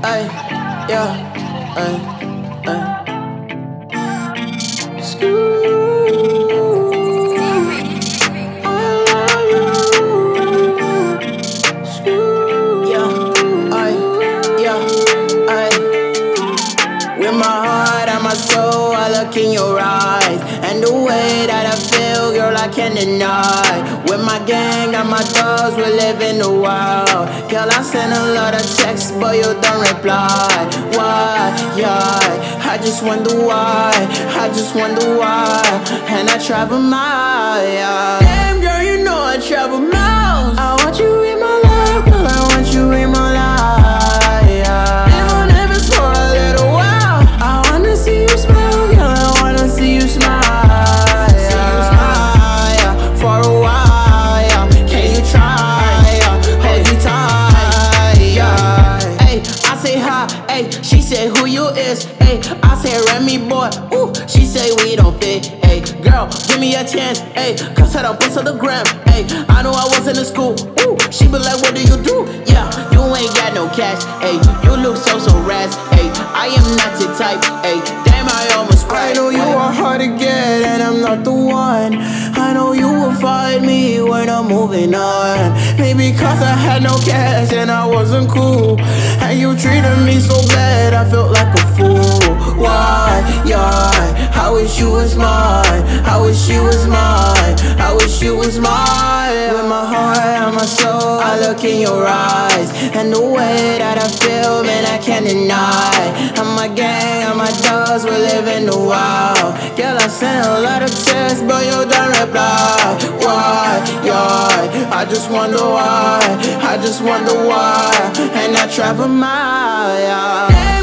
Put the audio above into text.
ay, yeah, ay, ay. With my heart and my soul, I look in your eyes. And the way that I feel, girl, I can't deny. With my gang and my dogs, we live in the wild. Girl, I send a lot of texts, but you don't reply. Why? Yeah, I just wonder why. I just wonder why. And I travel miles, yeah. Damn, girl, you know I travel miles. I want you in my life, girl, I want you in my life, yeah. Even if it's for a little while. I wanna see you smile, girl, I wanna see you smile, yeah. See you smile, yeah. For a while, yeah. Can you try, yeah? Hold you tight, yeah. Hey, I say hi, hey, she say who you is, hey. I say Remy boy, ooh, she say we don't fit, hey. Girl, give me a chance, hey, cause I don't post on the gram, hey. I know I wasn't in school, ooh, she be like, what do you do? Yeah, you ain't got no cash, hey. You look so ras, hey. I am not your type, ayy. Damn, I almost cried. I know you are hard to get, and I'm not the one. I know you will find me when I'm moving on. Maybe cause I had no cash and I wasn't cool, and you treated me so bad, I felt like a fool. Why? Yeah, I wish you was mine. I wish you was mine. I wish you was mine. With my heart and my soul, I look in your eyes. And the way that I feel, man, I can't deny. And my gang and my dogs, we live in the wild. Girl, I sent a lot of texts, but you don't reply. Why? Yeah, I just wonder why. I just wonder why. And I travel miles, yeah.